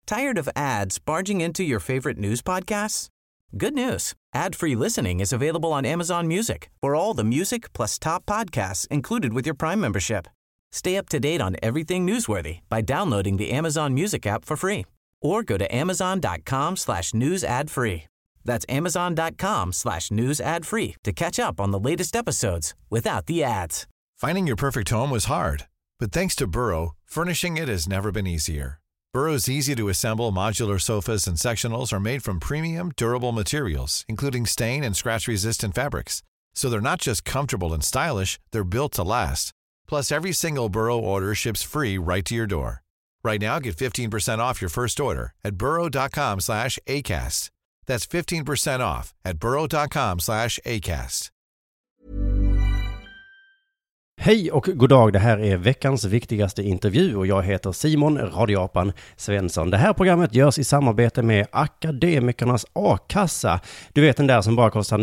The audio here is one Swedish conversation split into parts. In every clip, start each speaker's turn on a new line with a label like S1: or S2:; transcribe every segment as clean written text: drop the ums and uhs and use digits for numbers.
S1: Tired of ads barging into your favorite news podcasts? Good news. Ad-free listening is available on Amazon Music for all the music plus top podcasts included with your Prime membership. Stay up to date on everything newsworthy by downloading the Amazon Music app for free or go to amazon.com/news ad free. That's amazon.com/news ad free to catch up on the latest episodes without the ads.
S2: Finding your perfect home was hard, but thanks to Burrow, furnishing it has never been easier. Burrow's easy-to-assemble modular sofas and sectionals are made from premium, durable materials, including stain and scratch-resistant fabrics. So they're not just comfortable and stylish, they're built to last. Plus, every single Burrow order ships free right to your door. Right now, get 15% off your first order at burrow.com/ACAST. That's 15% off at burrow.com/ACAST.
S3: Hej och god dag, det här är veckans viktigaste intervju och jag heter Simon Radioapan Svensson. Det här programmet görs i samarbete med Akademikernas A-kassa. Du vet den där som bara kostar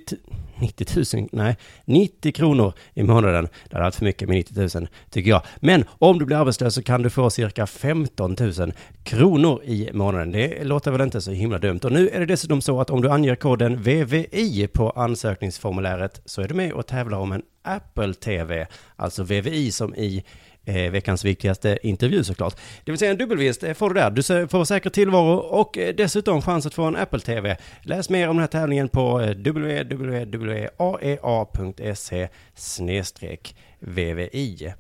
S3: 90 kronor i månaden. Det är allt för mycket med 90 000 tycker jag. Men om du blir arbetslös så kan du få cirka 15 000 kronor i månaden. Det låter väl inte så himla dumt. Och nu är det dessutom så att om du anger koden VVI på ansökningsformuläret så är du med och tävlar om en Apple TV. Alltså VVI som i veckans viktigaste intervju såklart. Det vill säga en dubbelvinst får du där. Du får säker tillvaro och dessutom chans att få en Apple TV. Läs mer om den här tävlingen på www.aea.se/VVI.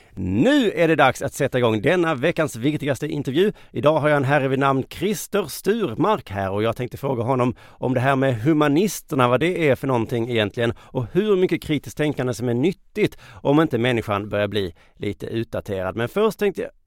S3: Nu är det dags att sätta igång denna veckans viktigaste intervju. Idag har jag en herre vid namn Christer Sturmark här och jag tänkte fråga honom om det här med humanisterna, vad det är för någonting egentligen och hur mycket kritiskt tänkande som är nyttigt om inte människan börjar bli lite utdaterad. Men först tänkte jag,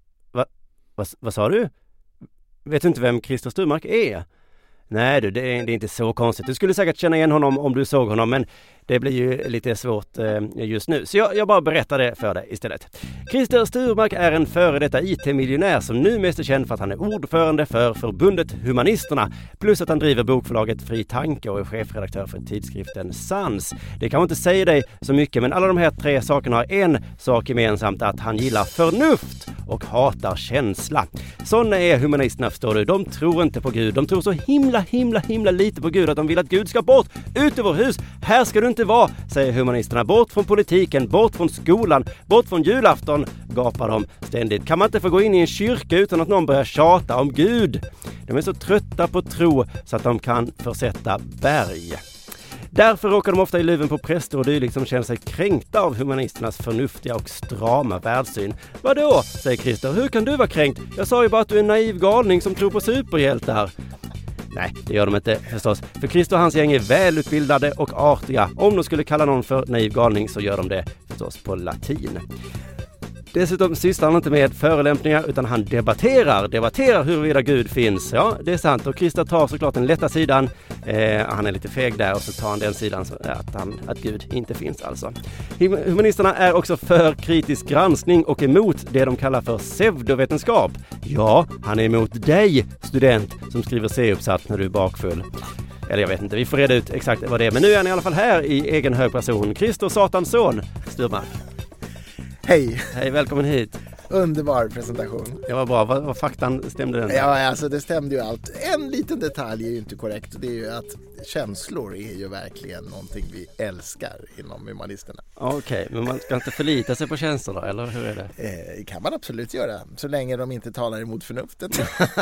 S3: vad sa du? Vet du inte vem Christer Sturmark är? Nej du, det är inte så konstigt. Du skulle säkert känna igen honom om du såg honom, men det blir ju lite svårt just nu. Så jag bara berättar det för dig istället. Christer Sturmark är en före detta IT-miljonär som nu mest är känd för att han är ordförande för förbundet Humanisterna. Plus att han driver bokförlaget Fri Tanke och är chefredaktör för tidskriften Sans. Det kan inte säga dig så mycket, men alla de här tre sakerna har en sak gemensamt: att han gillar förnuft och hatar känsla. Sådana är humanisterna, förstår du. De tror inte på Gud. De tror så himla lite på Gud att de vill att Gud ska bort ut ur vår hus. Här ska du inte vara, säger humanisterna. Bort från politiken, bort från skolan, bort från julafton, gapar de ständigt. Kan man inte få gå in i en kyrka utan att någon börjar tjata om Gud? De är så trötta på tro så att de kan försätta berg. Därför råkar de ofta i luven på präster och dylikt som känner sig kränkta av humanisternas förnuftiga och strama världssyn. Vadå, säger Christer, hur kan du vara kränkt? Jag sa ju bara att du är en naiv galning som tror på superhjältar. Nej, det gör de inte förstås. För Christer och hans gäng är välutbildade och artiga. Om de skulle kalla någon för naiv galning så gör de det förstås på latin. Dessutom sysslar han inte med förelämpningar utan han debatterar huruvida Gud finns. Ja, det är sant. Och Christer tar såklart den lätta sidan. Han är lite feg där och så tar han den sidan så att Gud inte finns alltså. Humanisterna är också för kritisk granskning och emot det de kallar för pseudovetenskap. Ja, han är emot dig, student, som skriver C-uppsats när du är bakfull. Eller jag vet inte, vi får reda ut exakt vad det är. Men nu är han i alla fall här i egen hög person. Christer Satans son, Sturmark.
S4: Hej!
S3: Hej, välkommen hit.
S4: Underbar presentation.
S3: Ja, vad bra. Vad faktan stämde den?
S4: Ja, alltså det stämde ju allt. En liten detalj är ju inte korrekt. Det är ju att känslor är ju verkligen någonting vi älskar inom humanisterna.
S3: Okej, men man ska inte förlita sig på känslor då, eller hur är det?
S4: Kan man absolut göra, så länge de inte talar emot förnuftet.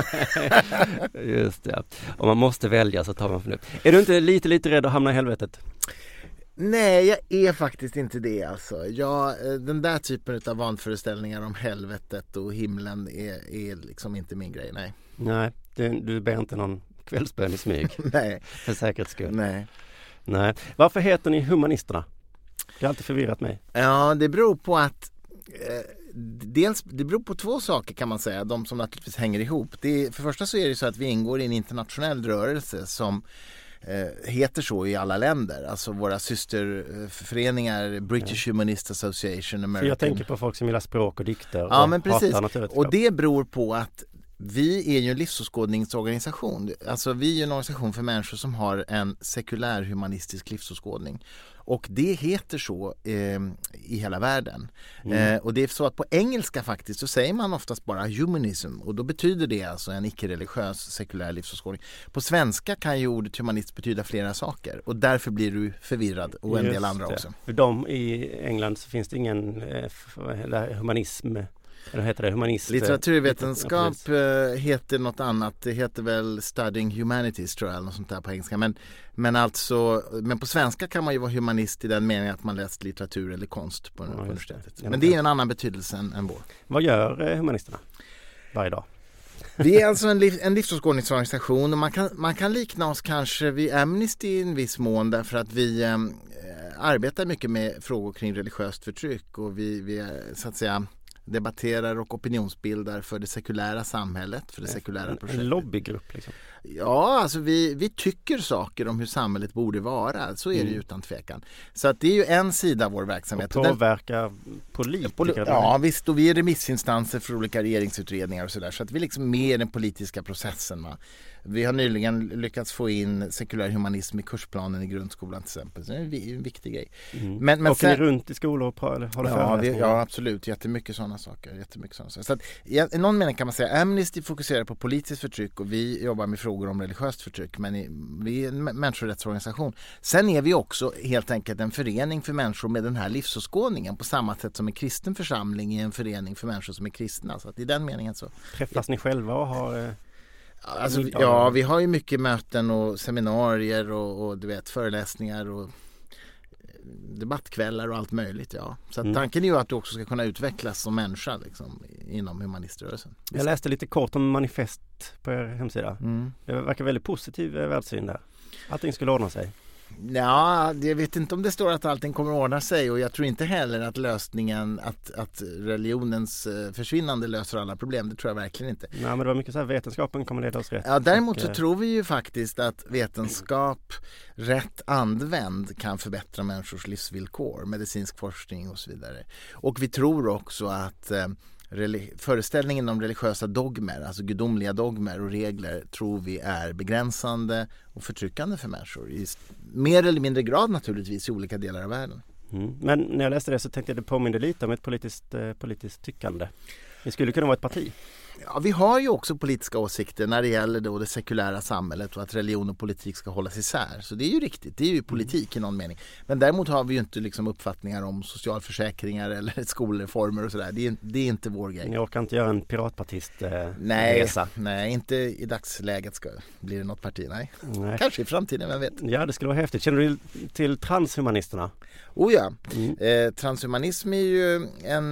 S3: Just det. Om man måste välja så tar man förnuft. Är du inte lite rädd att hamna i helvetet?
S4: Nej, jag är faktiskt inte det alltså. Den där typen av vanföreställningar om helvetet och himlen är liksom inte min grej, nej.
S3: Nej, du ber inte någon kvällsbön i smyg?
S4: Nej.
S3: För säkerhets skull?
S4: Nej.
S3: Varför heter ni humanisterna? Det har alltid förvirrat mig.
S4: Ja, det beror på att det beror på två saker kan man säga, de som naturligtvis hänger ihop. För första så är det så att vi ingår i en internationell rörelse som heter så i alla länder. Alltså våra systerföreningar, British Humanist Association, American.
S3: För jag tänker på folk som gillar språk och dikter.
S4: Ja, men precis. Och det beror på att Vi är ju en livsåskådningsorganisation. Alltså vi är ju en organisation för människor som har en sekulär humanistisk livsåskådning. Och det heter så i hela världen. Och det är så att på engelska faktiskt så säger man oftast bara humanism. Och då betyder det alltså en icke-religiös sekulär livsåskådning. På svenska kan ju ordet humanist betyda flera saker. Och därför blir du förvirrad och en del andra också.
S3: För dem i England så finns det ingen humanism. Eller heter det humanist?
S4: Litteraturvetenskap heter något annat. Det heter väl Studying Humanities tror jag, eller något sånt där på engelska. Men på svenska kan man ju vara humanist i den meningen att man läst litteratur eller konst på universitetet.
S3: Ja,
S4: men det är en annan betydelse än vår.
S3: Vad gör humanisterna varje dag?
S4: Vi är alltså en livsåskådningsorganisation och man kan likna oss kanske vid Amnesty i en viss mån därför att vi arbetar mycket med frågor kring religiöst förtryck och vi så att säga debatterar och opinionsbildar för det sekulära samhället, för det sekulära projektet.
S3: En lobbygrupp liksom?
S4: Ja, alltså vi tycker saker om hur samhället borde vara. Så är det ju utan tvekan. Så att det är ju en sida av vår verksamhet.
S3: Och påverkar politiker?
S4: Ja, visst. Och vi är remissinstanser för olika regeringsutredningar och sådär. Så att vi liksom med i den politiska processen. Va? Vi har nyligen lyckats få in sekulär humanism i kursplanen i grundskolan till exempel. Så det är en viktig grej.
S3: Men och sen, runt i skolor och håller föreläsningar?
S4: Ja, absolut. Jättemycket sådana saker. Så att, i någon mening kan man säga Amnesty fokuserar på politiskt förtryck och vi jobbar med frågor om religiöst förtryck. Men vi är en människorättsorganisation. Sen är vi också helt enkelt en förening för människor med den här livsåskådningen på samma sätt som en kristen församling är en förening för människor som är kristna. Så att i den meningen så...
S3: Träffas ni själva och har...
S4: Alltså, vi har ju mycket möten och seminarier och du vet, föreläsningar och debattkvällar och allt möjligt. Ja. Så att tanken är ju att du också ska kunna utvecklas som människa liksom, inom humaniströrelsen. Jag
S3: läste lite kort om manifest på er hemsida. Det verkar väldigt positiv världssyn där. Allting skulle ordna sig.
S4: Ja, jag vet inte om det står att allting kommer att ordna sig och jag tror inte heller att lösningen att religionens försvinnande löser alla problem. Det tror jag verkligen inte.
S3: Nej, men det var mycket så här vetenskapen kommer leda oss rätt.
S4: Ja, däremot så tror vi ju faktiskt att vetenskap rätt använd kan förbättra människors livsvillkor, medicinsk forskning och så vidare. Och vi tror också att föreställningen om religiösa dogmer, alltså gudomliga dogmer och regler, tror vi är begränsande och förtryckande för människor i mer eller mindre grad naturligtvis i olika delar av världen.
S3: Men när jag läste det så tänkte jag att det påminner lite om ett politiskt tyckande. Det skulle kunna vara ett parti.
S4: Ja, vi har ju också politiska åsikter när det gäller då det sekulära samhället och att religion och politik ska hållas isär. Så det är ju riktigt, det är ju politik i någon mening. Men däremot har vi ju inte liksom uppfattningar om socialförsäkringar eller skolreformer och sådär. Det är inte vår grej.
S3: Ni orkar inte göra en piratpartist-resa?
S4: Nej, inte i dagsläget blir det något parti, nej. Kanske i framtiden, vem vet.
S3: Ja, det skulle vara häftigt. Känner du till transhumanisterna?
S4: Oh ja, transhumanism är ju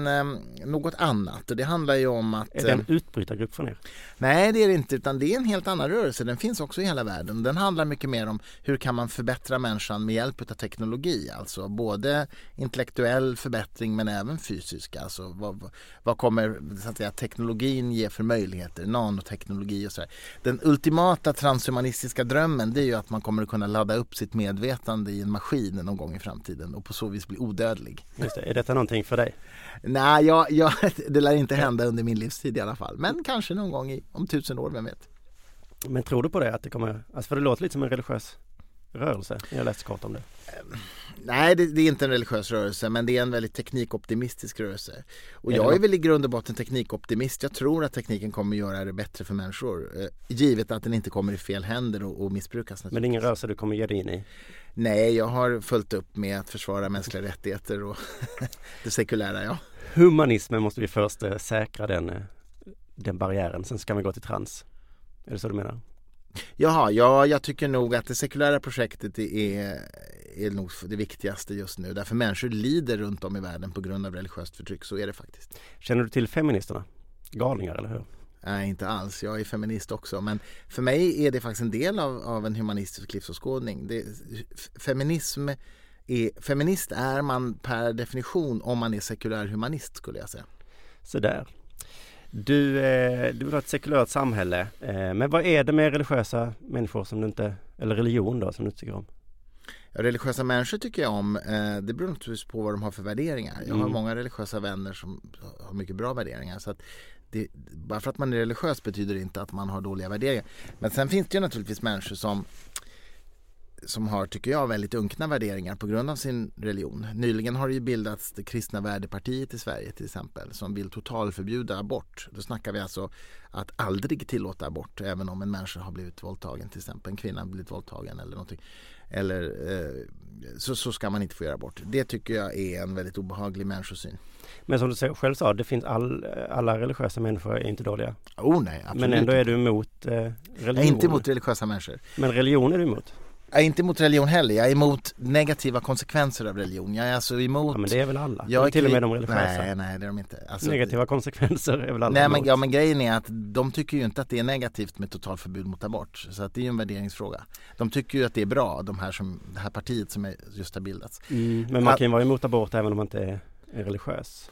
S4: något annat och det handlar ju om att...
S3: Är det en utbrytargrupp från er?
S4: Nej, det är det inte, utan det är en helt annan rörelse. Den finns också i hela världen. Den handlar mycket mer om hur kan man förbättra människan med hjälp av teknologi. Alltså både intellektuell förbättring men även fysisk. Alltså vad kommer så att säga, teknologin ge för möjligheter? Nanoteknologi och sådär. Den ultimata transhumanistiska drömmen, det är ju att man kommer att kunna ladda upp sitt medvetande i en maskin någon gång i framtiden och på så vis bli odödlig.
S3: Just det. Är detta någonting för dig?
S4: Nej, det lär inte hända under min livstid i alla fall. Men kanske någon gång om 1000 år, vem vet.
S3: Men tror du på det? Att det kommer, alltså för det låter lite som en religiös rörelse. Jag läste kort om det.
S4: Nej, det är inte en religiös rörelse, men det är en väldigt teknikoptimistisk rörelse. Och jag är väl i grund och botten teknikoptimist. Jag tror att tekniken kommer att göra det bättre för människor. Givet att den inte kommer i fel händer och missbrukas.
S3: Men det är ingen rörelse du kommer ge dig in i?
S4: Nej, jag har följt upp med att försvara mänskliga rättigheter och det sekulära, ja.
S3: Humanismen måste vi först säkra den barriären. Sen ska vi gå till trans. Är det så du menar?
S4: Jaha, jag tycker nog att det sekulära projektet är nog det viktigaste just nu. Därför människor lider runt om i världen på grund av religiöst förtryck. Så är det faktiskt.
S3: Känner du till feministerna? Galningar, eller hur?
S4: Nej, inte alls. Jag är feminist också. Men för mig är det faktiskt en del av en humanistisk livsåskådning. Feminist är man per definition om man är sekulär humanist, skulle jag säga.
S3: Så där. Du vill ha ett sekulärt samhälle. Men vad är det med religiösa människor som du inte, eller religion då, som du inte tycker om?
S4: Ja, religiösa människor tycker jag om. Det beror naturligtvis på vad de har för värderingar. Jag har många religiösa vänner som har mycket bra värderingar. Så att bara för att man är religiös betyder det inte att man har dåliga värderingar. Men sen finns det ju naturligtvis människor som har, tycker jag, väldigt unkna värderingar på grund av sin religion. Nyligen har det ju bildats det kristna värdepartiet i Sverige till exempel, som vill totalförbjuda abort. Då snackar vi alltså att aldrig tillåta abort, även om en människa har blivit våldtagen, till exempel en kvinna har blivit våldtagen eller någonting. Eller så ska man inte få göra abort. Det tycker jag är en väldigt obehaglig människosyn.
S3: Men som du själv sa, det finns alla religiösa människor är inte dåliga.
S4: Nej, absolut.
S3: Men ändå är du emot religion.
S4: Jag är inte emot religiösa människor.
S3: Men religion är du emot?
S4: Jag är inte emot religion heller. Jag är emot negativa konsekvenser av religion. Jag är alltså emot...
S3: Ja, men det är väl alla? Jag är till och med de religiösa.
S4: Nej, det är de inte. Alltså,
S3: negativa konsekvenser är väl alla emot?
S4: Men grejen är att de tycker ju inte att det är negativt med totalförbud mot abort. Så att det är ju en värderingsfråga. De tycker ju att det är bra, det här partiet som just har bildats.
S3: Men man kan ju vara emot abort även om man inte är religiös.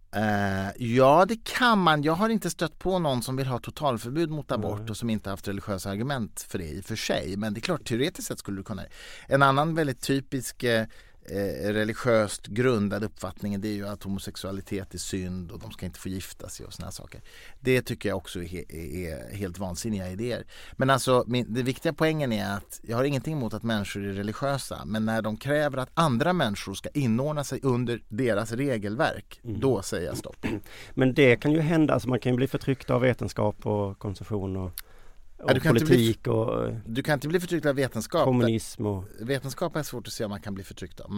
S4: Ja, det kan man. Jag har inte stött på någon som vill ha totalförbud mot abort och som inte haft religiösa argument för det i för sig. Men det är klart, teoretiskt sett skulle du kunna. En annan väldigt typisk religiöst grundad uppfattning, det är ju att homosexualitet är synd och de ska inte få gifta sig och såna här saker. Det tycker jag också är helt vansinniga idéer. Men alltså, det viktiga poängen är att jag har ingenting emot att människor är religiösa, men när de kräver att andra människor ska inordna sig under deras regelverk, då säger jag stopp.
S3: Men det kan ju hända, alltså man kan ju bli förtryckt av vetenskap och konsumtion och politik och
S4: du kan inte bli förtryckt av vetenskap.
S3: Kommunism och...
S4: Vetenskap är svårt att se om man kan bli förtryckt av.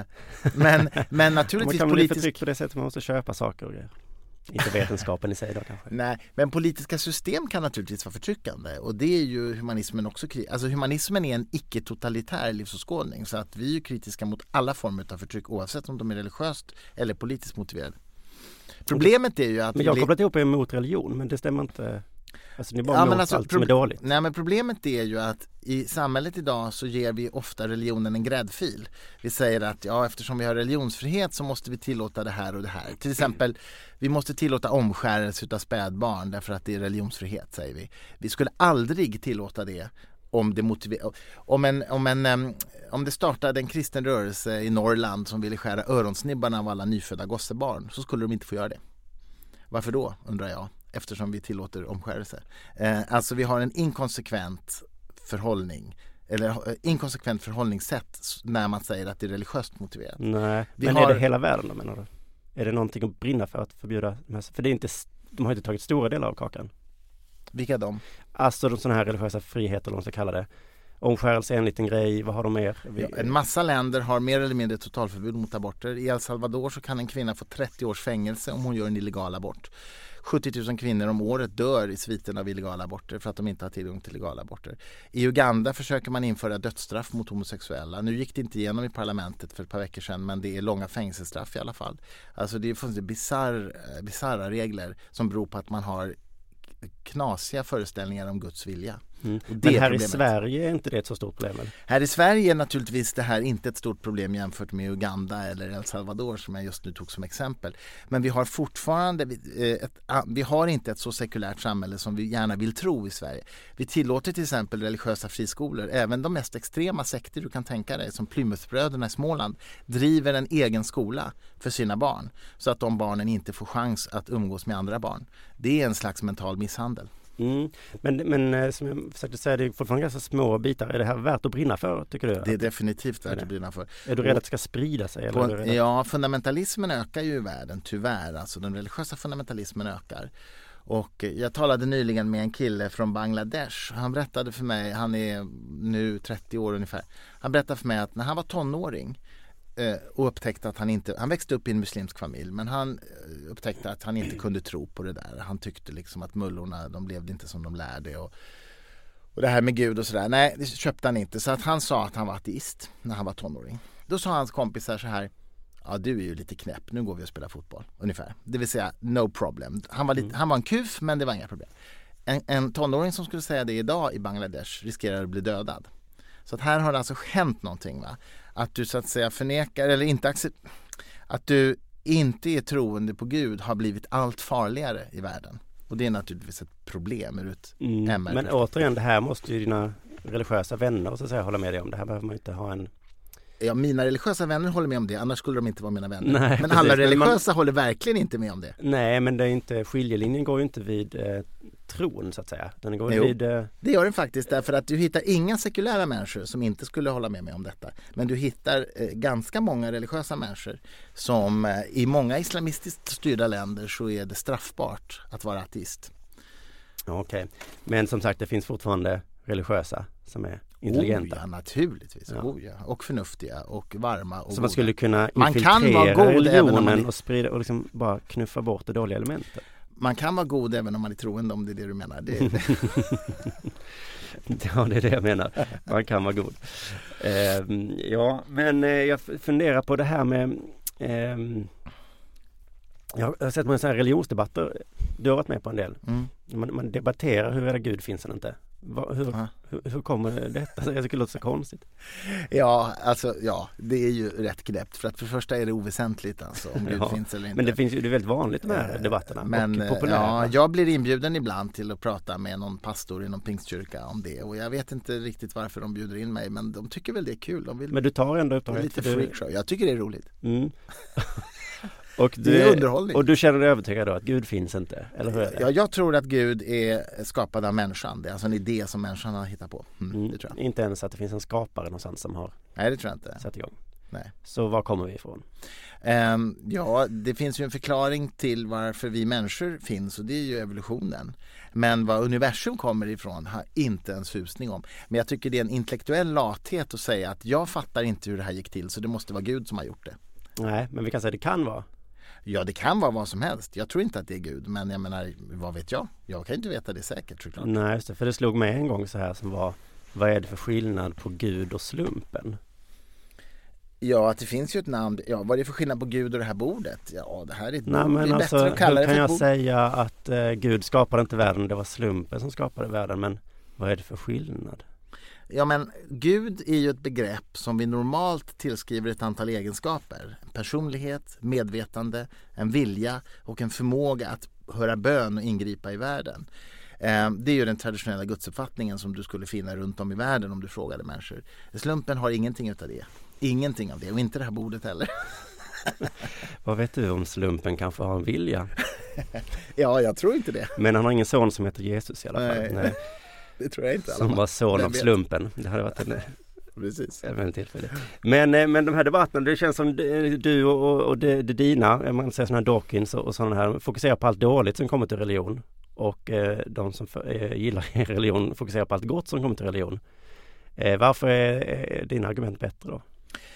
S4: Men naturligtvis
S3: man kan bli förtryckt på det sättet man måste köpa saker och grejer. Inte vetenskapen i sig då kanske.
S4: Nej, men politiska system kan naturligtvis vara förtryckande. Och det är ju humanismen också. Alltså humanismen är en icke-totalitär livsåskådning. Så att vi är ju kritiska mot alla former av förtryck, oavsett om de är religiöst eller politiskt motiverade. Problemet är ju att...
S3: Men jag har kopplat ihop er mot religion, men det stämmer inte... Alltså ni bara mot allt som är dåligt.
S4: Nej, men problemet är ju att i samhället idag så ger vi ofta religionen en gräddfil. Vi säger att eftersom vi har religionsfrihet så måste vi tillåta det här och det här. Till exempel, vi måste tillåta omskärelse av spädbarn därför att det är religionsfrihet, säger vi. Vi skulle aldrig tillåta det om det startade en kristen rörelse i Norrland som ville skära öronsnibbarna av alla nyfödda gossebarn, så skulle de inte få göra det. Varför då, undrar jag? Eftersom vi tillåter omskärelse. Alltså vi har en inkonsekvent förhållningssätt när man säger att det är religiöst motiverat.
S3: Nej, är det hela världen då, menar du? Är det någonting att brinna för att förbjuda? För det är inte, de har inte tagit stora delar av kakan.
S4: Vilka de?
S3: Alltså de sådana här religiösa friheter, eller vad man ska kalla det. Omskärelse är en liten grej, vad har de mer?
S4: En massa länder har mer eller mindre totalförbud mot aborter. I El Salvador så kan en kvinna få 30 års fängelse om hon gör en illegal abort. 70 000 kvinnor om året dör i sviten av illegala aborter för att de inte har tillgång till legala aborter. I Uganda försöker man införa dödsstraff mot homosexuella. Nu gick det inte igenom i parlamentet för ett par veckor sedan, men det är långa fängelsestraff i alla fall. Alltså det är bizarra regler som beror på att man har knasiga föreställningar om Guds vilja.
S3: Men här i Sverige är inte det ett så stort problem? Eller?
S4: Här i Sverige är naturligtvis det här inte ett stort problem jämfört med Uganda eller El Salvador som jag just nu tog som exempel. Men vi har fortfarande vi har inte ett så sekulärt samhälle som vi gärna vill tro i Sverige. Vi tillåter till exempel religiösa friskolor. Även de mest extrema sekter du kan tänka dig, som Plymouthbröderna i Småland, driver en egen skola för sina barn så att de barnen inte får chans att umgås med andra barn. Det är en slags mental misshandel.
S3: Men som jag försökte säga, det är fortfarande ganska små bitar. Är det här värt att brinna för, tycker du?
S4: Det är definitivt värt att brinna för.
S3: Är du rädd att det ska sprida sig?
S4: Ja, fundamentalismen ökar ju i världen, tyvärr. Alltså den religiösa fundamentalismen ökar. Och jag talade nyligen med en kille från Bangladesh. Han berättade för mig, han är nu 30 år ungefär. Han berättade för mig att när han var tonåring och upptäckte att han växte upp i en muslimsk familj, men han upptäckte att han inte kunde tro på det där. Han tyckte liksom att mullorna, de levde inte som de lärde och det här med Gud och sådär, nej, det köpte han inte. Så att han sa att han var ateist när han var tonåring. Då sa hans kompisar så här: ja, du är ju lite knäpp, nu går vi och spelar fotboll, ungefär. Det vill säga, no problem. Han var en kuf, men det var inga problem. En tonåring som skulle säga det idag i Bangladesh riskerar att bli dödad. Så att här har det alltså hänt någonting, va? Att du så att säga förnekar eller inte att du inte är troende på Gud har blivit allt farligare i världen. Och det är naturligtvis ett problem ur ett MR.
S3: Men återigen, det här måste ju dina religiösa vänner så att säga hålla med dig om. Det här behöver man inte ha en
S4: Ja, mina religiösa vänner håller med om det, annars skulle de inte vara mina vänner.
S3: Nej,
S4: men
S3: precis.
S4: alla religiösa håller verkligen inte med om det.
S3: Nej, men det är inte, skiljelinjen går ju inte vid tron så att säga. Den går vid...
S4: Det gör den faktiskt, därför att du hittar inga sekulära människor som inte skulle hålla med mig om detta. Men du hittar ganska många religiösa människor som i många islamistiskt styrda länder så är det straffbart att vara ateist.
S3: Okej. Men som sagt, det finns fortfarande religiösa som är intelligenta.
S4: Ja, naturligtvis.
S3: Ja.
S4: Ja. Och förnuftiga och varma och
S3: så man skulle kunna
S4: man kan vara
S3: infiltrera
S4: god även om
S3: religionen
S4: man...
S3: och sprida och liksom bara knuffa bort det dåliga elementet.
S4: Man kan vara god även om man är troende, om det är det du menar.
S3: Ja, det är det jag menar. Man kan vara god. Ja, men jag funderar på det här med... jag har sett många sådana här religionsdebatter. Du har varit med på en del. Man debatterar huruvida Gud finns eller inte. Hur kommer detta? Jag tycker det låter så konstigt.
S4: Ja, alltså det är ju rätt knäppt. För att för första är det oväsentligt alltså, om Gud finns eller inte.
S3: Men det är väldigt vanligt de här debatterna.
S4: Men
S3: och populära.
S4: jag blir inbjuden ibland till att prata med någon pastor i någon pingstkyrka om det. Och jag vet inte riktigt varför de bjuder in mig, men de tycker väl det är kul.
S3: Men du tar ändå uppdraget.
S4: Lite freakshow. Jag tycker det är roligt.
S3: Och
S4: det är underhållning.
S3: Och du känner dig övertygad då att Gud finns inte, eller hur är det?
S4: Ja, jag tror att Gud är skapad av människan. Det är alltså en idé som människan har hittat på. Det tror jag.
S3: Inte ens att det finns en skapare någonstans som har
S4: Nej, det tror jag inte.
S3: satt igång.
S4: Nej.
S3: Så var kommer vi ifrån?
S4: Ja, det finns ju en förklaring till varför vi människor finns, och det är ju evolutionen. Men vad universum kommer ifrån har inte en susning om. Men jag tycker det är en intellektuell lathet att säga att jag fattar inte hur det här gick till, så det måste vara Gud som har gjort det.
S3: Nej, men vi kan säga att det kan vara.
S4: Ja, det kan vara vad som helst. Jag tror inte att det är Gud, men jag menar, vad vet jag? Jag kan inte veta det säkert, såklart.
S3: Nej, just det, för det slog mig en gång så här som var, vad är det för skillnad på Gud och slumpen?
S4: Ja, att det finns ju ett namn. Ja, vad är det för skillnad på Gud och det här bordet? Ja, det här är ett
S3: Nej,
S4: bord.
S3: men
S4: Det är
S3: alltså,
S4: bättre att kalla
S3: hur
S4: det
S3: kan
S4: för
S3: jag
S4: ett bord.
S3: säga att Gud skapade inte världen, det var slumpen som skapade världen, men vad är det för skillnad?
S4: Ja, men Gud är ju ett begrepp som vi normalt tillskriver ett antal egenskaper. En personlighet, medvetande, en vilja och en förmåga att höra bön och ingripa i världen. Det är ju den traditionella gudsuppfattningen som du skulle finna runt om i världen om du frågade människor. Slumpen har ingenting utav det. Ingenting av det, och inte det här bordet heller.
S3: Vad vet du om slumpen kanske har en vilja?
S4: Ja, jag tror inte det.
S3: Men han har ingen son som heter Jesus i alla fall. Nej.
S4: Det tror jag inte.
S3: Som var son av slumpen. Det hade varit
S4: Precis.
S3: en tillfälle. Men de här debatterna, det känns som du och det dina, man säger sådana här Dawkins och sådana här, fokuserar på allt dåligt som kommer till religion. Och de som gillar religion fokuserar på allt gott som kommer till religion. Varför är dina argument bättre då?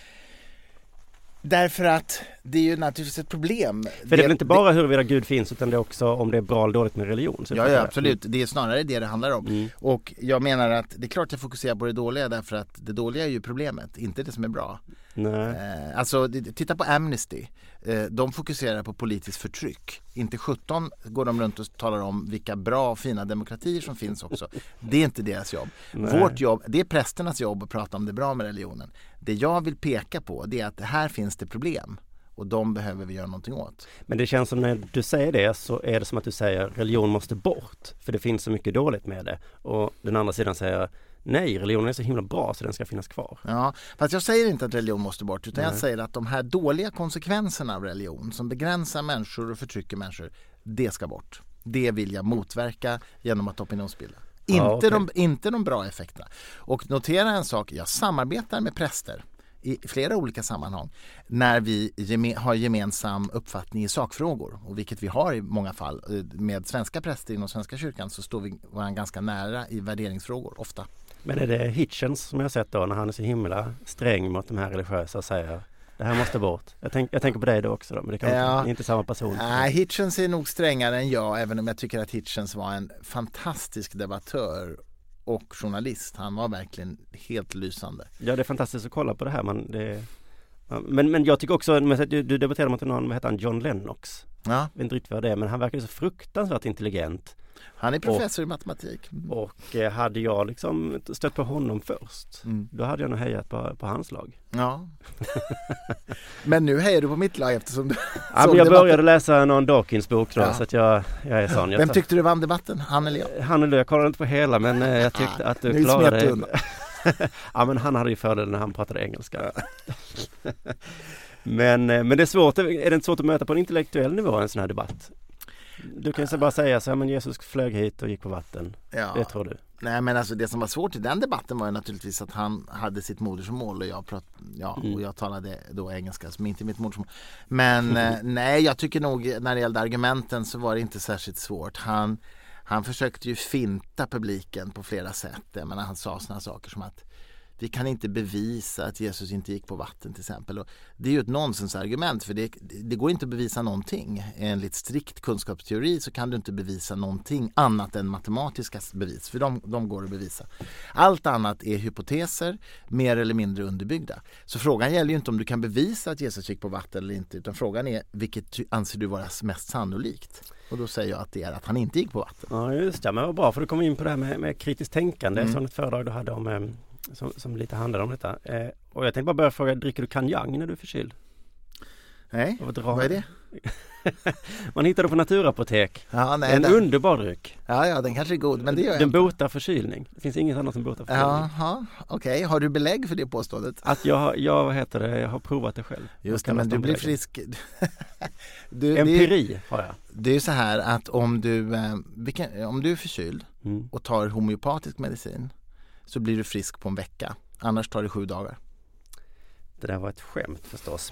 S4: Därför att det är ju naturligtvis ett problem.
S3: För det är väl inte bara huruvida Gud finns, utan det är också om det är bra eller dåligt med religion. Så
S4: ja, absolut. Det är snarare det handlar om. Och jag menar att det är klart jag fokuserar på det dåliga, därför att det dåliga är ju problemet, inte det som är bra.
S3: Nej.
S4: Alltså, titta på Amnesty. De fokuserar på politiskt förtryck. Inte 17 går de runt och talar om vilka bra och fina demokratier som finns också. Det är inte deras jobb.
S3: Nej.
S4: Vårt jobb, det är prästernas jobb att prata om det bra med religionen. Det jag vill peka på, det är att här finns det problem. Och de behöver vi göra någonting åt.
S3: Men det känns som när du säger det, så är det som att du säger religion måste bort. För det finns så mycket dåligt med det. Och den andra sidan säger nej, religionen är så himla bra så den ska finnas kvar.
S4: Ja, fast jag säger inte att religion måste bort, utan jag säger att de här dåliga konsekvenserna av religion som begränsar människor och förtrycker människor, det ska bort. Det vill jag motverka genom att opinionsbilda. Inte de bra effekterna. Och notera en sak, jag samarbetar med präster i flera olika sammanhang när vi har gemensam uppfattning i sakfrågor, och vilket vi har i många fall. Med svenska präster inom Svenska kyrkan så står vi varandra ganska nära i värderingsfrågor, ofta.
S3: Men är det Hitchens som jag har sett då, när han är så himla sträng mot de här religiösa och säger det här måste bort? Jag tänker på dig då också då, men det kan inte samma person.
S4: Nej, Hitchens är nog strängare än jag, även om jag tycker att Hitchens var en fantastisk debattör och journalist. Han var verkligen helt lysande.
S3: Ja, det är fantastiskt att kolla på det här. Men jag tycker också, du debatterade mot någon, vad heter han, John Lennox.
S4: Ja.
S3: Jag vet inte riktigt vad det är, men han verkar ju så fruktansvärt intelligent.
S4: Han är professor i matematik.
S3: Och hade jag liksom stött på honom först, då hade jag nog hejat på hans lag.
S4: Ja. Men nu hejar du på mitt lag eftersom du...
S3: Ja, men jag började läsa någon Dawkins bok då, så att jag är sån.
S4: Vem tyckte du vann debatten? Han eller jag?
S3: Han eller jag kollade inte på hela, men jag tyckte att du
S4: nu
S3: klarade
S4: dig.
S3: Ja, men han hade ju fördel när han pratade engelska. Men det är svårt, är det inte svårt att möta på en intellektuell nivå en sån här debatt? Du kan ju bara säga så här, men Jesus flög hit och gick på vatten.
S4: Ja.
S3: Det tror du?
S4: Nej, men alltså det som var svårt i den debatten var ju naturligtvis att han hade sitt modersmål och och jag talade då engelska som inte mitt modersmål. Men nej, jag tycker nog när det gällde argumenten så var det inte särskilt svårt. Han försökte ju finta publiken på flera sätt. Men han sa såna saker som att vi kan inte bevisa att Jesus inte gick på vatten till exempel. Och det är ju ett nonsensargument för det går inte att bevisa någonting. Enligt strikt kunskapsteori så kan du inte bevisa någonting annat än matematiska bevis. För de går att bevisa. Allt annat är hypoteser, mer eller mindre underbyggda. Så frågan gäller ju inte om du kan bevisa att Jesus gick på vatten eller inte. Utan frågan är vilket anser du vara mest sannolikt? Och då säger jag att det är att han inte gick på vatten.
S3: Ja, just det. Men vad bra, för du kom in på det här med kritiskt tänkande. Som ett föredrag du hade om... Som lite handlar om detta. Och jag tänkte bara börja fråga, dricker du kanjang när du är förkyld?
S4: Nej, vad är det?
S3: Man hittar det på naturapotek.
S4: Ja, nej,
S3: en underbar dryck.
S4: Ja, den kanske är god, men det gör jag
S3: Den botar förkylning. Det finns inget annat som botar förkylning.
S4: Jaha, okej. Har du belägg för det påståendet?
S3: Att jag har provat det själv.
S4: Just det, men du blir frisk.
S3: Empiri har jag.
S4: Det är så här att om du är förkyld och tar homeopatisk medicin så blir du frisk på en vecka. Annars tar det 7 dagar.
S3: Det där var ett skämt förstås.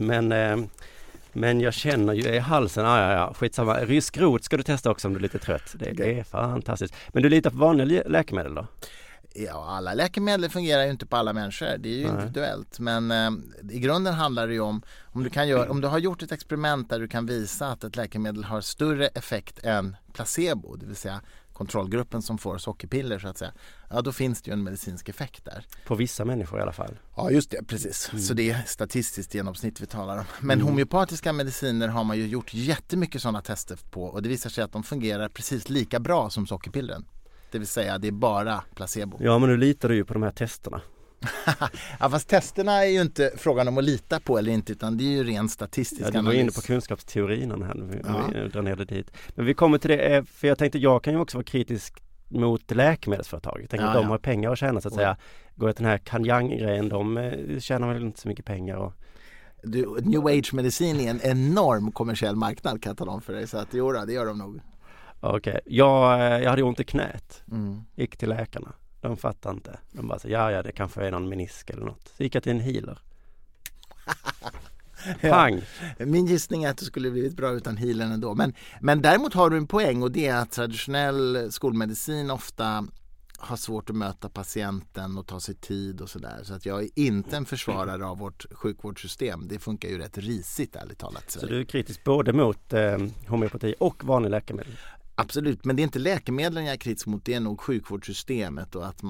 S3: Men jag känner ju i halsen, skitsamma. Rysk rot ska du testa också om du är lite trött. Det är fantastiskt. Men du litar på vanliga läkemedel då?
S4: Ja, alla läkemedel fungerar ju inte på alla människor. Det är ju individuellt. Men i grunden handlar det ju om du har gjort ett experiment där du kan visa att ett läkemedel har större effekt än placebo, det vill säga kontrollgruppen som får sockerpiller så att säga. Ja, då finns det ju en medicinsk effekt där.
S3: På vissa människor i alla fall.
S4: Ja, just det, precis. Så det är statistiskt genomsnitt vi talar om. Men homeopatiska mediciner har man ju gjort jättemycket sådana tester på och det visar sig att de fungerar precis lika bra som sockerpillren. Det vill säga, det är bara placebo.
S3: Ja, men nu litar du ju på de här testerna.
S4: Ja, fast testerna är ju inte frågan om att lita på eller inte, utan det är ju ren statistisk analys.
S3: Du var inne på kunskapsteorin här, vi drar ner det dit. Men vi kommer till det, för jag tänkte jag kan ju också vara kritisk mot läkemedelsföretag. Jag tänker att de har pengar att tjäna så att säga. Går till den här kanjang-grejen, de tjänar väl inte så mycket pengar.
S4: New Age-medicin är en enorm kommersiell marknad kan jag tala om för dig, så att det gör de nog.
S3: Okej. Jag hade ont i knät. Gick till läkarna. De fattar inte. De bara så, ja, det kanske är någon menisk eller något. Så gick jag till en healer. Pang!
S4: Ja. Min gissning är att det skulle blivit bra utan healern ändå. Men däremot har du en poäng, och det är att traditionell skolmedicin ofta har svårt att möta patienten och ta sig tid och sådär. Så att jag är inte en försvarare av vårt sjukvårdssystem. Det funkar ju rätt risigt, ärligt talat.
S3: Så du är kritisk både mot homeopati och vanlig läkemedel?
S4: Absolut, men det är inte läkemedlen jag är kritisk mot, det är nog sjukvårdssystemet och att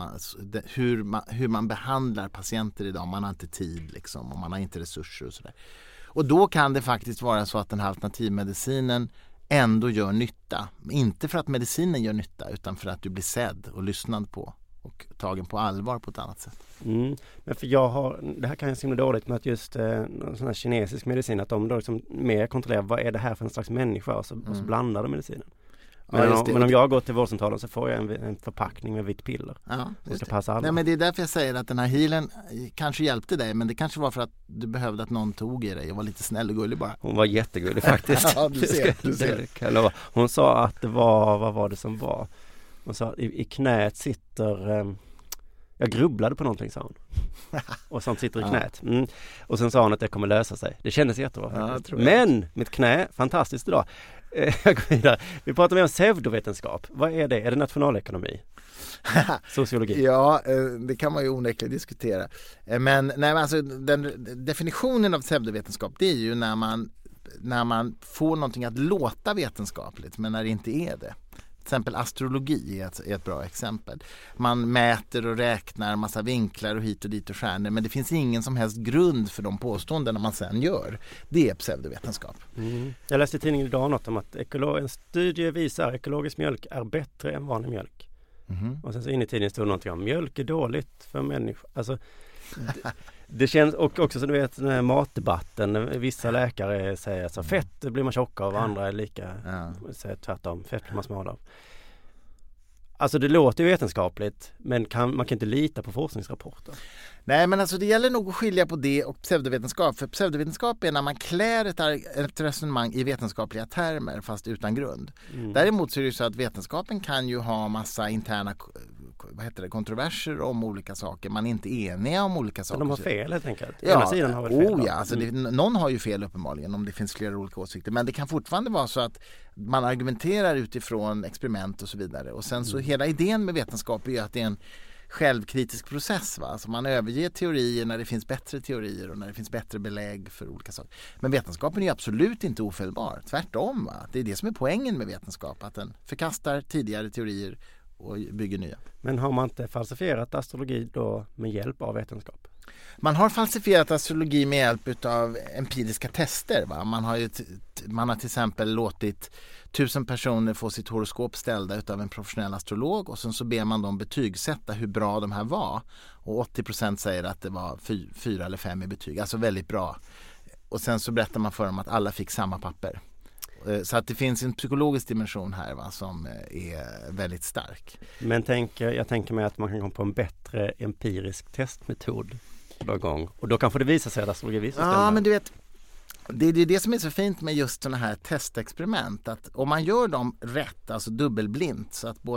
S4: hur man behandlar patienter idag. Man har inte tid liksom, och man har inte resurser och sådär. Och då kan det faktiskt vara så att den här alternativmedicinen ändå gör nytta. Inte för att medicinen gör nytta, utan för att du blir sedd och lyssnad på och tagen på allvar på ett annat sätt.
S3: Men för det här kan jag se dåligt med att just någon sån här kinesisk medicin, att de då liksom mer kontrollerar vad är det här för en slags människa och så blandar de medicinen. Men om jag går till vårdcentralen så får jag en förpackning med vitt piller.
S4: Ja,
S3: som ska passa alla.
S4: Nej, men det är därför jag säger att den här healen kanske hjälpte dig, men det kanske var för att du behövde att någon tog i dig och var lite snäll och gullig bara.
S3: Hon var jättegullig faktiskt.
S4: Ja, du ser.
S3: Hon sa att det var, vad var det som var? Hon sa att i knät sitter... Jag grubblade på någonting, sa hon. Och sånt sitter i knät. Och sen sa hon att det kommer lösa sig. Det kändes jättebra. Ja, men mitt knä, fantastiskt idag. Jag går vidare. Vi pratar mer om pseudovetenskap. Vad är det? Är det nationalekonomi? Sociologi?
S4: Ja, det kan man ju onekligen diskutera. Men alltså, definitionen av pseudovetenskap, det är ju när man får någonting att låta vetenskapligt, men när det inte är det. Till exempel astrologi är ett bra exempel. Man mäter och räknar massa vinklar och hit och dit och stjärnor, men det finns ingen som helst grund för de påståenden man sen gör. Det är pseudovetenskap.
S3: Jag läste i tidningen idag något om att en studie visar att ekologisk mjölk är bättre än vanlig mjölk. Och sen så in i tidningen stod någonting om mjölk är dåligt för människor. Alltså, det känns också som du vet den här matdebatten. Vissa läkare säger att fett blir man tjock av, andra är lika säger tvärtom, fett blir man smal av. Alltså det låter ju vetenskapligt, men man kan inte lita på forskningsrapporter.
S4: Nej, men alltså det gäller nog att skilja på det och pseudovetenskap. För pseudovetenskap är när man klär ett resonemang i vetenskapliga termer fast utan grund. Däremot så är det ju så att vetenskapen kan ju ha massa interna kontroverser om olika saker. Man är inte eniga om olika saker.
S3: Men de har fel helt enkelt.
S4: Ja,
S3: sidan har väl fel,
S4: ja. Alltså någon har ju fel uppenbarligen om det finns flera olika åsikter. Men det kan fortfarande vara så att man argumenterar utifrån experiment och så vidare. Och sen så hela idén med vetenskap är ju att det är en självkritisk process. Va? Alltså man överger teorier när det finns bättre teorier och när det finns bättre belägg för olika saker. Men vetenskapen är ju absolut inte ofelbar. Tvärtom. Va? Det är det som är poängen med vetenskap. Att den förkastar tidigare teorier och bygger nya.
S3: Men har man inte falsifierat astrologi då med hjälp av vetenskap?
S4: Man har falsifierat astrologi med hjälp av empiriska tester. Va? Man har till exempel låtit 1000 personer få sitt horoskop ställda utav en professionell astrolog och sen så ber man dem betygsätta hur bra de här var. Och 80% säger att det var 4 eller 5 i betyg. Alltså väldigt bra. Och sen så berättar man för dem att alla fick samma papper. Så att det finns en psykologisk dimension här, va, som är väldigt stark.
S3: Men jag tänker mig att man kan komma på en bättre empirisk testmetod någon gång. Och då kanske det visar sig att astrologi visar stämmer.
S4: Ja, men du vet, det är det som är så fint med just sådana här testexperiment. Att om man gör dem rätt, alltså dubbelblint, så att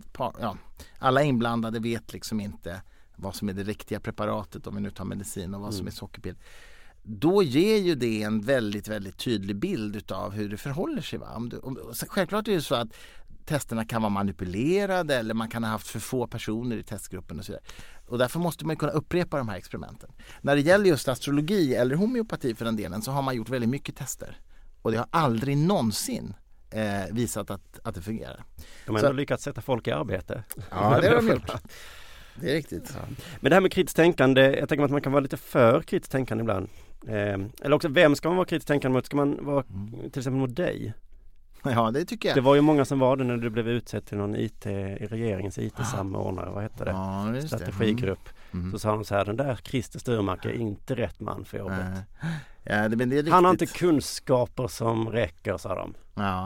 S4: alla inblandade vet liksom inte vad som är det riktiga preparatet, om vi nu tar medicin, och vad som är sockerpiller. Då ger ju det en väldigt, väldigt tydlig bild av hur det förhåller sig. Va? Självklart är det så att testerna kan vara manipulerade eller man kan ha haft för få personer i testgruppen och så vidare. Och därför måste man kunna upprepa de här experimenten. När det gäller just astrologi eller homeopati för den delen så har man gjort väldigt mycket tester. Och det har aldrig någonsin visat att det fungerar.
S3: De har ändå lyckats sätta folk i arbete.
S4: Ja, det har de gjort. Det är riktigt.
S3: Ja. Men det här med kritiskt tänkande, jag tänker att man kan vara lite för kritiskt tänkande ibland. Eller också, vem ska man vara kritiskt tänkande mot? Ska man vara till exempel mot dig?
S4: Ja, det tycker jag.
S3: Det var ju många som var det när du blev utsedd till någon regeringens IT-samordnare, vad hette det?
S4: Ja, just
S3: strategigrupp. Så sa de så här, den där Christer Sturmark är inte rätt man för jobbet.
S4: Ja, men det är
S3: han har inte kunskaper som räcker, sa de.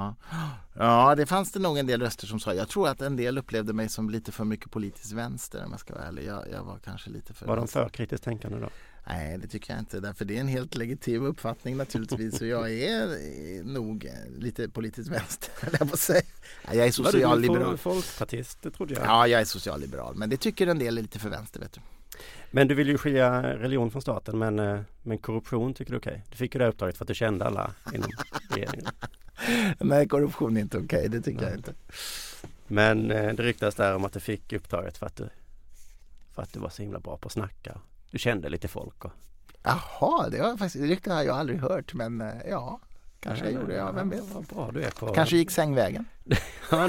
S4: Ja, det fanns det nog en del röster som sa. Jag tror att en del upplevde mig som lite för mycket politisk vänster, om jag ska vara ärlig. Jag var kanske lite för...
S3: Var de för kritiskt tänkande då?
S4: Nej, det tycker jag inte. Därför det är en helt legitim uppfattning naturligtvis. Så jag är nog lite politiskt vänster, jag får säga. Jag är socialliberal.
S3: Var du folkpartist, det trodde jag.
S4: Ja, jag är socialliberal. Men det tycker en del är lite för vänster, vet du.
S3: Men du vill ju skilja religion från staten, men korruption tycker du okej? Du fick ju det uppdraget för att du kände alla inom regeringen.
S4: Nej, korruption är inte okej, det tycker jag inte. Men
S3: det ryktas där om att du fick uppdraget för att du var så himla bra på att snacka. Du kände lite folk.
S4: Jaha, det var faktiskt ryktet har jag aldrig hört, men ja, kanske jag gjorde. Ja, vem vet.
S3: Vad bra du är på.
S4: Kanske gick sängvägen.
S3: Ja,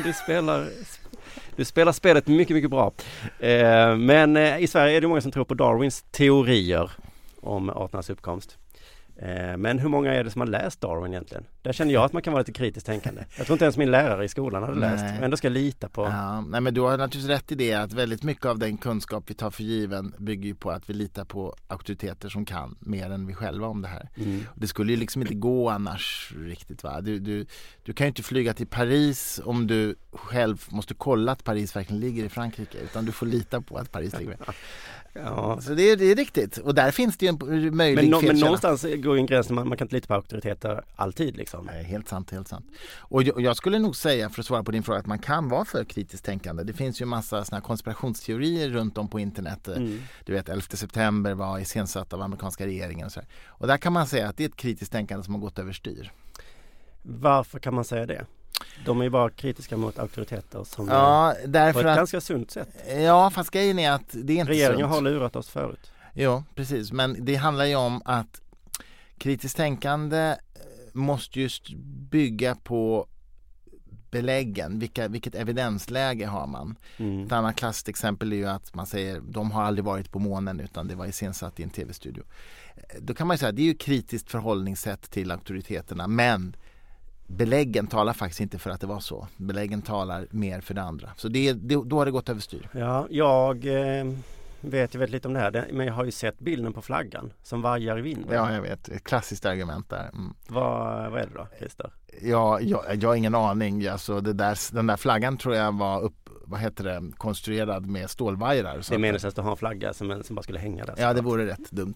S3: du spelar spelet mycket, mycket bra. Men i Sverige är det många som tror på Darwins teorier om arternas uppkomst. Men hur många är det som har läst Darwin egentligen? Där känner jag att man kan vara lite kritiskt tänkande. Jag tror inte ens min lärare i skolan hade läst. Men ändå ska jag lita på... Ja,
S4: nej, men du har naturligtvis rätt i det att väldigt mycket av den kunskap vi tar för given bygger ju på att vi litar på auktoriteter som kan mer än vi själva om det här. Det skulle ju liksom inte gå annars riktigt, va? Du kan ju inte flyga till Paris om du själv måste kolla att Paris verkligen ligger i Frankrike, utan du får lita på att Paris ligger.
S3: Ja.
S4: Så det är riktigt. Och där finns det ju en möjlig felkälla.
S3: Men någonstans går en gräns, man kan inte lita på auktoriteter alltid liksom.
S4: Nej, helt sant. Och jag skulle nog säga, för att svara på din fråga, att man kan vara för kritiskt tänkande. Det finns ju massa såna här konspirationsteorier runt om på internet. Du vet, 11 september var iscensatt av amerikanska regeringen och så här. Och där kan man säga att det är ett kritiskt tänkande som har gått överstyr.
S3: Varför kan man säga det? De är ju bara kritiska mot auktoriteter som
S4: därför
S3: på ett ganska sunt sätt.
S4: Ja, fast grejen är att det är inte
S3: regeringen har lurat oss förut.
S4: Jo, precis. Men det handlar ju om att kritiskt tänkande måste just bygga på beläggen. Vilket evidensläge har man? Ett annat klassiskt exempel är ju att man säger de har aldrig varit på månen utan det var iscensatt i en tv-studio. Då kan man ju säga att det är ju kritiskt förhållningssätt till auktoriteterna, men beläggen talar faktiskt inte för att det var så. Beläggen talar mer för det andra. Så då har det gått överstyr.
S3: Ja, jag vet ju väldigt lite om det här. Men jag har ju sett bilden på flaggan som vajar i vinden.
S4: Ja, jag vet. Ett klassiskt argument där.
S3: Vad är det då, Christer?
S4: Ja, jag har ingen aning. Alltså, den där flaggan tror jag var konstruerad med stålvajrar.
S3: Det är meningslöst att ha en flagga som bara skulle hänga där.
S4: Ja, det vore rätt dumt.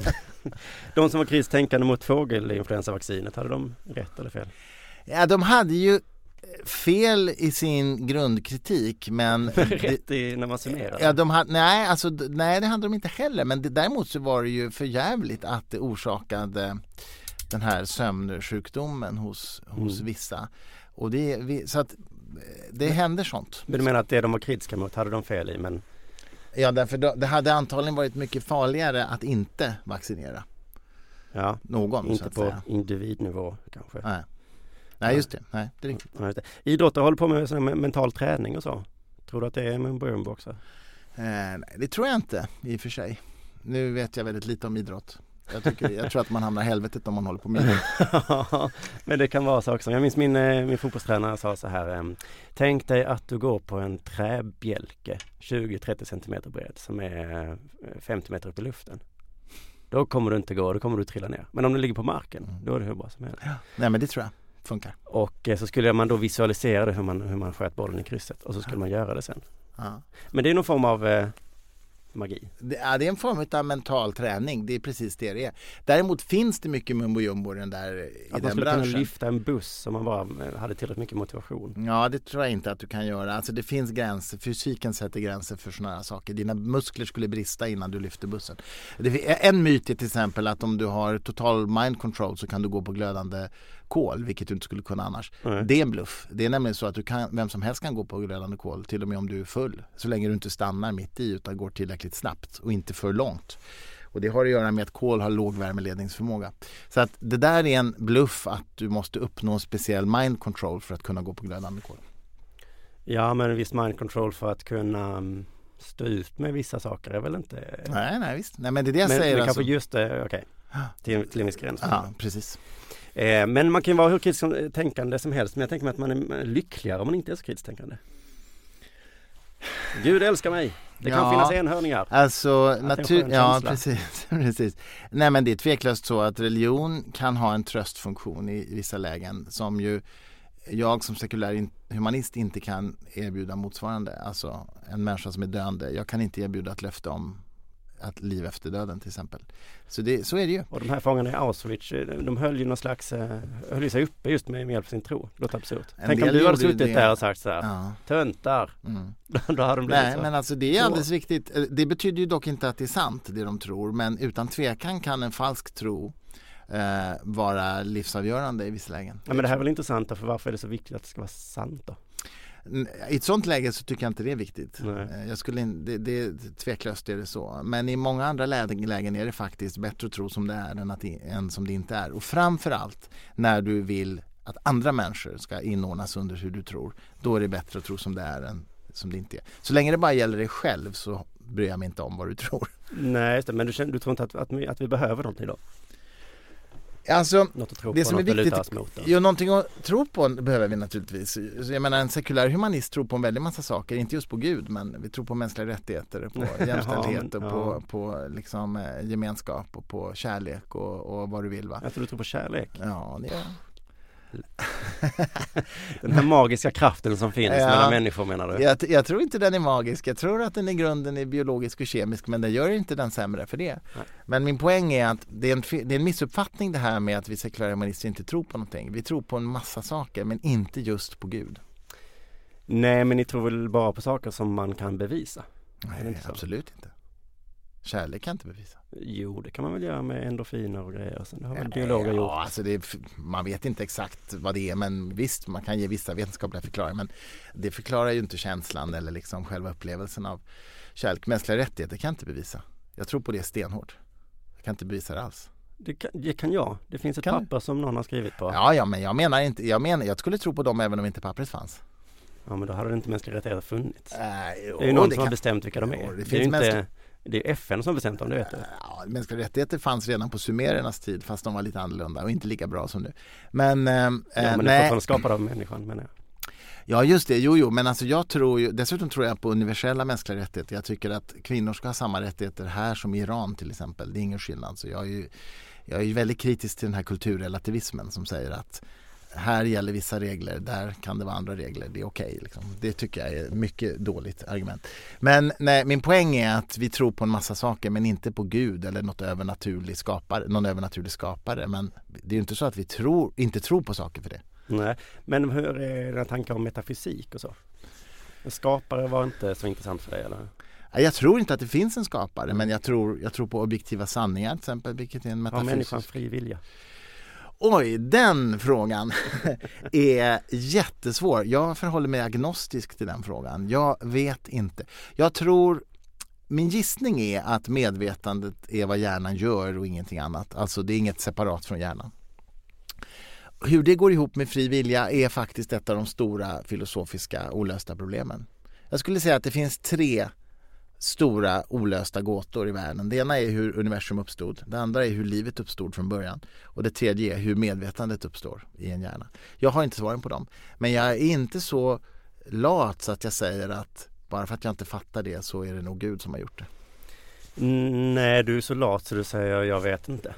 S3: De som var kristänkande mot fågelinfluensavaccinet, hade de rätt eller fel?
S4: Ja, de hade ju fel i sin grundkritik, men
S3: rätt när man summerar.
S4: Ja, nej, det hade de inte heller, men däremot så var det ju för jävligt att det orsakade den här sömnsjukdomen hos vissa. Och så att det händer sånt.
S3: Men du menar att det de var kritiska mot hade de fel i, men
S4: ja, därför det hade antagligen varit mycket farligare att inte vaccinera.
S3: Ja,
S4: någon,
S3: inte på individnivå kanske.
S4: Nej, just det. Nej, det är riktigt.
S3: Ja, just det. Idrottare håller på med mental träning och så. Tror du att det är en början också?
S4: Nej, det tror jag inte i och för sig. Nu vet jag väldigt lite om idrott. Jag tror att man hamnar i helvetet om man håller på med det.
S3: Men det kan vara så också. Jag minns min fotbollstränare sa så här: tänk dig att du går på en träbjälke 20-30 cm bred som är 50 meter upp i luften. Då kommer du inte gå, då kommer du trilla ner. Men om du ligger på marken, då är det hur bra som helst.
S4: Ja. Nej, men det tror jag funkar.
S3: Och så skulle man då visualisera det, hur man sköt bollen i krysset. Och så skulle man göra det sen.
S4: Ja.
S3: Men det är någon form av magi.
S4: Det är en form av mental träning. Det är precis det är. Däremot finns det mycket mumbo jumbo i den branschen.
S3: Att man skulle kunna lyfta en buss om man bara hade tillräckligt mycket motivation.
S4: Ja, det tror jag inte att du kan göra. Alltså det finns gränser. Fysiken sätter gränser för sådana här saker. Dina muskler skulle brista innan du lyfter bussen. En myt är till exempel att om du har total mind control så kan du gå på glödande kol, vilket du inte skulle kunna annars. Det är en bluff. Det är nämligen så att vem som helst kan gå på glödande kol, till och med om du är full. Så länge du inte stannar mitt i utan går tillräckligt snabbt och inte för långt. Och det har att göra med att kol har låg värmeledningsförmåga. Så att det där är en bluff, att du måste uppnå en speciell mind control för att kunna gå på glödande kol.
S3: Ja, men en viss mind control för att kunna stå ut med vissa saker är väl inte...
S4: Nej, visst. Nej, men det är det jag säger.
S3: Men
S4: alltså...
S3: kanske just det, okej. Till en viss gräns.
S4: Ja, precis.
S3: Men man kan ju vara hur kritiskt tänkande som helst, men jag tänker mig att man är lyckligare om man inte är så kritiskt tänkande. Gud älskar mig. Det kan finnas enhörningar.
S4: Alltså, precis. Nej, men det är tveklöst så att religion kan ha en tröstfunktion i vissa lägen som ju jag som sekulär humanist inte kan erbjuda motsvarande. Alltså en människa som är döende. Jag kan inte erbjuda ett löfte om att liv efter döden till exempel. Så är det ju.
S3: Och de här fångarna i Auschwitz, de höll ju någon slags höll sig uppe just med hjälp av sin tro. Det låter absurt. Tänk om du hade suttit där och sagt så här, töntar. Då hade de blivit så.
S4: Men alltså det är alldeles riktigt. Det betyder ju dock inte att det är sant det de tror, men utan tvekan kan en falsk tro vara livsavgörande i vissa lägen.
S3: Ja, men det här är väl intressant, för varför är det så viktigt att det ska vara sant då?
S4: I ett sånt läge så tycker jag inte det är viktigt. Det är tveklöst är det så. Men i många andra lägen är det faktiskt bättre att tro som det är än som det inte är. Och framförallt när du vill att andra människor ska inordnas under hur du tror, då är det bättre att tro som det är än som det inte är. Så länge det bara gäller dig själv så bryr jag mig inte om vad du tror.
S3: Nej, just det, men du tror inte att vi behöver någonting då?
S4: Alltså,
S3: det som är viktigt,
S4: någonting att tro på behöver vi naturligtvis. Så jag menar, en sekulär humanist tror på en väldigt massa saker, inte just på Gud, men vi tror på mänskliga rättigheter, på jämställdhet och på liksom, gemenskap och på kärlek och vad du vill, va?
S3: Jag tror du tror på kärlek.
S4: Ja, det är
S3: den här magiska kraften som finns mellan människor, menar du?
S4: Jag tror inte den är magisk. Jag tror att den i grunden är biologisk och kemisk, men det gör inte den sämre för det. Nej. Men min poäng är att det är en missuppfattning det här med att vi sekulära humanister inte tror på någonting. Vi tror på en massa saker, men inte just på Gud.
S3: Nej, men ni tror väl bara på saker som man kan bevisa?
S4: Nej, absolut inte. Kärlek kan inte bevisa.
S3: Jo, det kan man väl göra med endorfiner och grejer. Så det har väl biologer gjort.
S4: Ja, alltså man vet inte exakt vad det är, men visst, man kan ge vissa vetenskapliga förklaringar, men det förklarar ju inte känslan eller liksom själva upplevelsen av kärlek. Mänskliga rättigheter kan inte bevisa. Jag tror på det stenhårt. Jag kan inte bevisa det alls.
S3: Det kan jag. Det finns ett papper som någon har skrivit på.
S4: Ja, men jag menar inte. Jag skulle tro på dem även om inte pappret fanns.
S3: Ja, men då hade det inte mänskliga rättigheter funnits. Det är ju någon som har bestämt vilka de är. Det är FN som bestämt om det, vet du.
S4: Ja, mänskliga rättigheter fanns redan på sumerernas tid, fast de var lite annorlunda och inte lika bra som nu. Men
S3: det är fortfarande skapat av människan, menar jag.
S4: Ja, just det. Jo, men alltså dessutom tror jag på universella mänskliga rättigheter. Jag tycker att kvinnor ska ha samma rättigheter här som i Iran till exempel. Det är ingen skillnad. Så jag är ju väldigt kritisk till den här kulturrelativismen som säger att här gäller vissa regler, där kan det vara andra regler. Det är okej. Liksom. Det tycker jag är ett mycket dåligt argument. Men nej, min poäng är att vi tror på en massa saker men inte på Gud eller någon övernaturlig skapare. Men det är ju inte så att vi inte tror på saker för det.
S3: Nej, men hur är dina tankar om metafysik och så? En skapare var inte så intressant för dig, eller?
S4: Jag tror inte att det finns en skapare, men jag tror på objektiva sanningar till exempel, vilket är en metafysisk.
S3: Har människan fri vilja?
S4: Oj, den frågan är jättesvår. Jag förhåller mig agnostisk till den frågan. Jag vet inte. Min gissning är att medvetandet är vad hjärnan gör och ingenting annat. Alltså det är inget separat från hjärnan. Hur det går ihop med fri vilja är faktiskt ett av de stora filosofiska olösta problemen. Jag skulle säga att det finns 3 stora olösta gåtor i världen. Det ena är hur universum uppstod. Det andra är hur livet uppstod från början. Och det tredje är hur medvetandet uppstår i en hjärna. Jag har inte svaren på dem. Men jag är inte så lat så att jag säger att bara för att jag inte fattar det så är det nog Gud som har gjort det.
S3: Nej, du är så lat så du säger jag vet inte.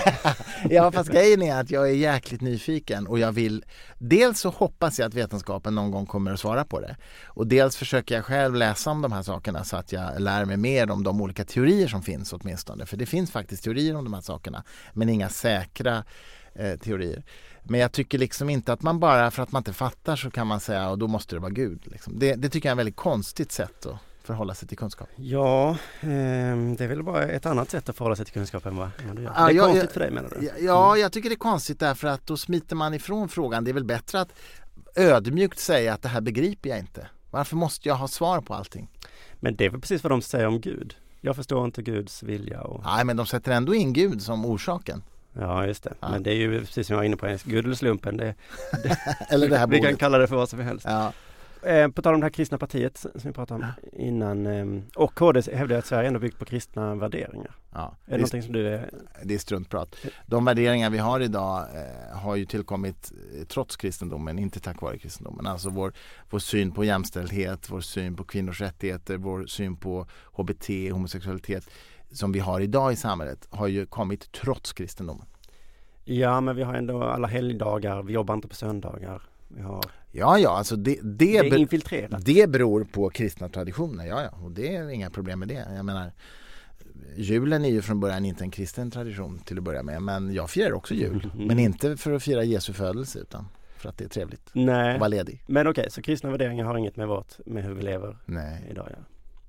S4: Ja, fast grejen är att jag är jäkligt nyfiken och jag vill, dels så hoppas jag att vetenskapen någon gång kommer att svara på det och dels försöker jag själv läsa om de här sakerna så att jag lär mig mer om de olika teorier som finns åtminstone, för det finns faktiskt teorier om de här sakerna men inga säkra teorier. Men jag tycker liksom inte att man bara för att man inte fattar så kan man säga och då måste det vara Gud. Liksom. Det tycker jag är ett väldigt konstigt sätt att förhålla sig till kunskap.
S3: Ja, det är väl bara ett annat sätt att förhålla sig till kunskap än vad du gör. Det är konstigt för dig, menar du?
S4: Ja, jag tycker det är konstigt därför att då smiter man ifrån frågan. Det är väl bättre att ödmjukt säga att det här begriper jag inte. Varför måste jag ha svar på allting?
S3: Men det är väl precis vad de säger om Gud. Jag förstår inte Guds vilja.
S4: Nej, men de sätter ändå in Gud som orsaken.
S3: Ja, just det. Ja. Men det är ju precis som jag var inne på, Gud eller slumpen.
S4: Eller det här
S3: vi kan kalla det för vad som helst.
S4: Ja.
S3: På tal om det här kristna partiet som vi pratade om innan, och KD hävdar att Sverige ändå byggt på kristna värderingar.
S4: Ja,
S3: är det någonting som du är...
S4: Det är struntprat. De värderingar vi har idag har ju tillkommit trots kristendomen, inte tack vare kristendomen. Alltså vår syn på jämställdhet, vår syn på kvinnors rättigheter, vår syn på HBT, homosexualitet som vi har idag i samhället har ju kommit trots kristendomen.
S3: Ja, men vi har ändå alla helgdagar, vi jobbar inte på söndagar. Vi har...
S4: Ja, alltså det
S3: är infiltrerat.
S4: Det beror på kristna traditioner, ja, och det är inga problem med det. Jag menar, julen är ju från början inte en kristen tradition till att börja med, men jag firar också jul. Men inte för att fira Jesu födelse utan för att det är trevligt.
S3: Nej.
S4: Att vara ledig.
S3: Men okej, så kristna värderingar har inget med hur vi lever idag. Ja.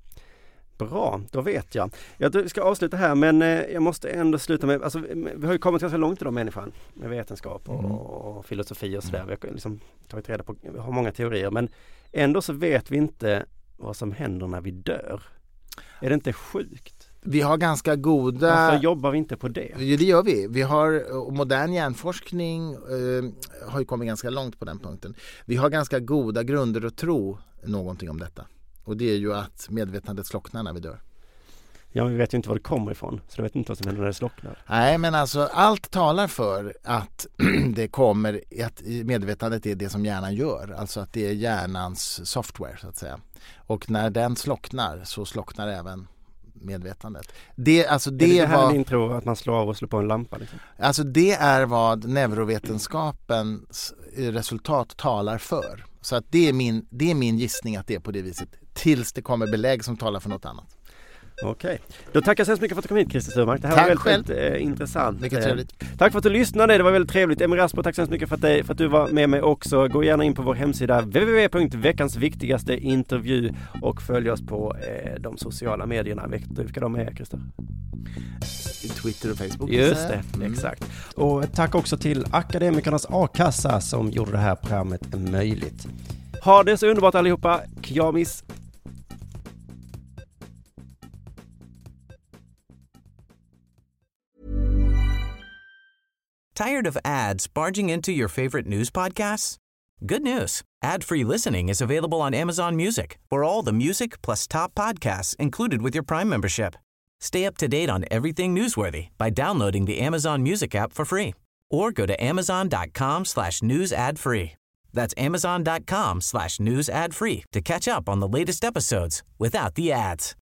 S3: Bra, då vet jag. Jag ska avsluta här, men jag måste ändå sluta med, alltså, vi har ju kommit ganska långt idag, människan, med vetenskap och filosofi och sådär. Vi har liksom tagit reda på, vi har många teorier, men ändå så vet vi inte vad som händer när vi dör. Är det inte sjukt?
S4: Vi har ganska goda...
S3: Varför jobbar vi inte på det?
S4: Jo, det gör vi. Vi har modern hjärnforskning har ju kommit ganska långt på den punkten. Vi har ganska goda grunder att tro någonting om detta. Och det är ju att medvetandet slocknar när vi dör.
S3: Ja, men vi vet ju inte var det kommer ifrån. Så du vet inte vad som händer när det slocknar.
S4: Nej, men alltså allt talar för att det kommer, att medvetandet är det som hjärnan gör. Alltså att det är hjärnans software så att säga. Och när den slocknar så slocknar även medvetandet. Det
S3: här din tro att man slår av och slår på en lampa? Liksom?
S4: Alltså det är vad neurovetenskapens resultat talar för. Så att det är min gissning att det är på det viset. Tills det kommer belägg som talar för något annat.
S3: Okej. Då tackar jag så mycket för att du kom hit, Christer Sturmark. Det här var väldigt intressant.
S4: Mycket trevligt.
S3: Tack för att du lyssnade. Det var väldigt trevligt. Emil Raspo, tack så mycket för att du var med mig också. Gå gärna in på vår hemsida www.veckansviktigaste-intervju och följ oss på de sociala medierna. Vilka de är, Christer?
S4: Twitter och Facebook.
S3: Just det, exakt. Och tack också till Akademikernas A-kassa som gjorde det här programmet möjligt. Ha det så underbart allihopa. Kjamis!
S1: Tired of ads barging into your favorite news podcasts? Good news. Ad-free listening is available on Amazon Music for all the music plus top podcasts included with your Prime membership. Stay up to date on everything newsworthy by downloading the Amazon Music app for free or go to amazon.com/news ad free. That's amazon.com/news ad free to catch up on the latest episodes without the ads.